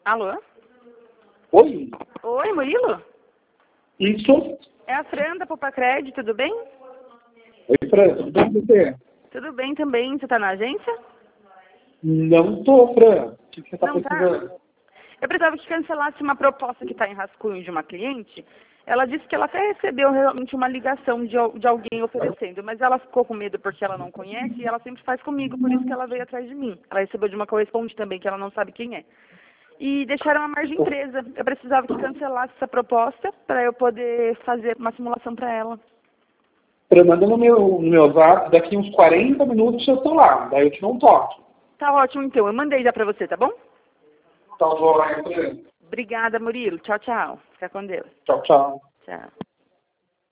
Alô? Oi, Oi, Murilo? isso? É a Fran da Popacred, tudo bem? Oi, Fran, tudo bem com você? Tudo bem também. Você tá na agência? Não tô, Fran. O que você tá Não tá? precisando? Eu precisava que cancelasse uma proposta que está em rascunho de uma cliente. Ela disse que ela até recebeu realmente uma ligação de alguém oferecendo, mas ela ficou com medo porque ela não conhece e ela sempre faz comigo, por isso que ela veio atrás de mim. Ela recebeu de uma correspondente também, que ela não sabe quem é. E deixaram a margem presa. Eu precisava que cancelasse essa proposta para eu poder fazer uma simulação para ela. Fran, manda no meu zap, daqui uns 40 minutos eu tô lá, daí eu te dou um toque. Tá ótimo, então. Eu mandei já para você, tá bom? Tá bom, Fran. Obrigada, Murilo. Tchau, tchau. Fica com Deus. Tchau, tchau. Tchau.